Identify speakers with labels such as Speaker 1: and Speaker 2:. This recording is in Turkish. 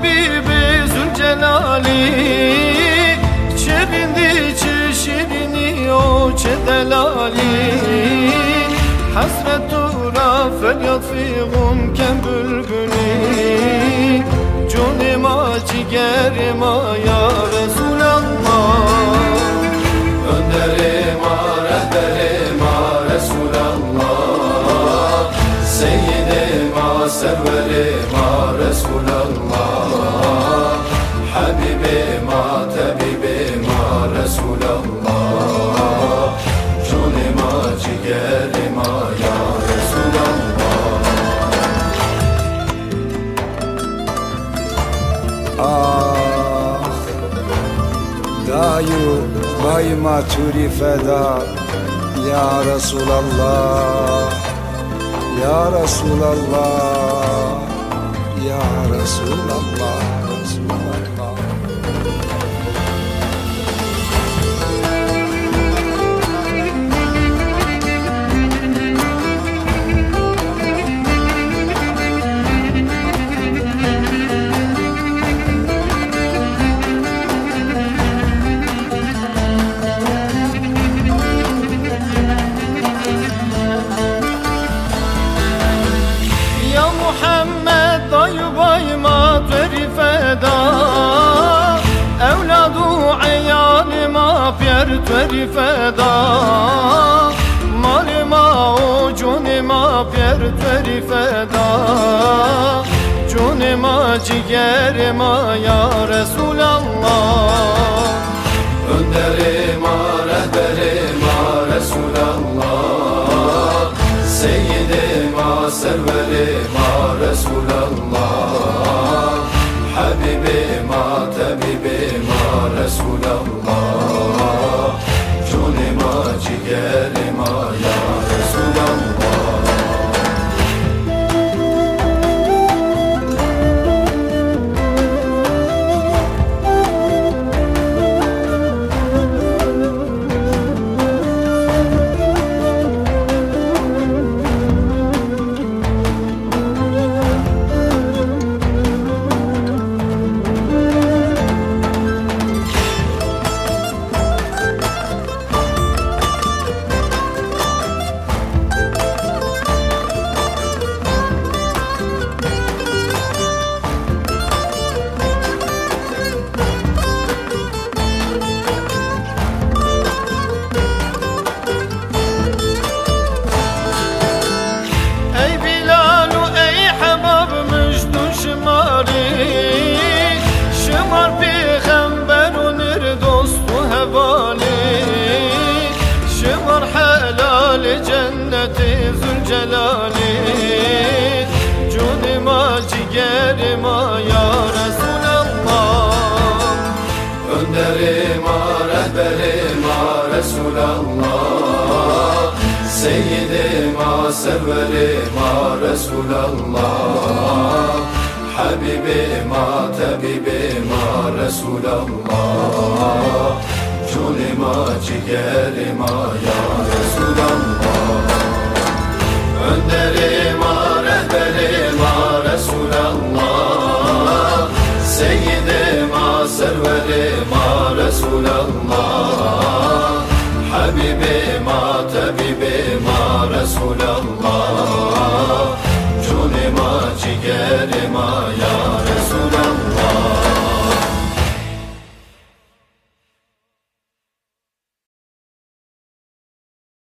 Speaker 1: Habibi Zülcelali, çevindi çeşirini o çedelali. Hasretura feryat fiğun kem bülbülü, canıma ciğerime ya Resulallah.
Speaker 2: Önderime rehberime Resulallah, seyyidime serverime Resulallah, Habibime tabibime Resulallah, canıma ciğerime ya Resulallah.
Speaker 3: Ah, dayu bayma türi feda ya Resulallah, ya Resulallah, ya Resulallah, Resulallah.
Speaker 1: Muhammed dayı bayma veri feda, evladu eyalima pier veri feda, malima o cunima pier veri feda, cunima ciğerima ya Resulallah.
Speaker 2: Önderime rehberime Resulallah, seyyidime serverime Resulallah, Habibime tabibime Resulallah, canıma ciğerime ya Resulallah.
Speaker 1: Cenneti Zülcelali, canıma ciğerime ya Resulallah.
Speaker 2: Önderime rehberime Resulallah, seyyidime serverime Resulallah, Habibime tabibime Resulallah, canıma ciğerime ya Resulallah. Önderime rehberime Resulallah, seyyidime serverime Resulallah, Habibime tabibime Resulallah, canıma ciğerime ya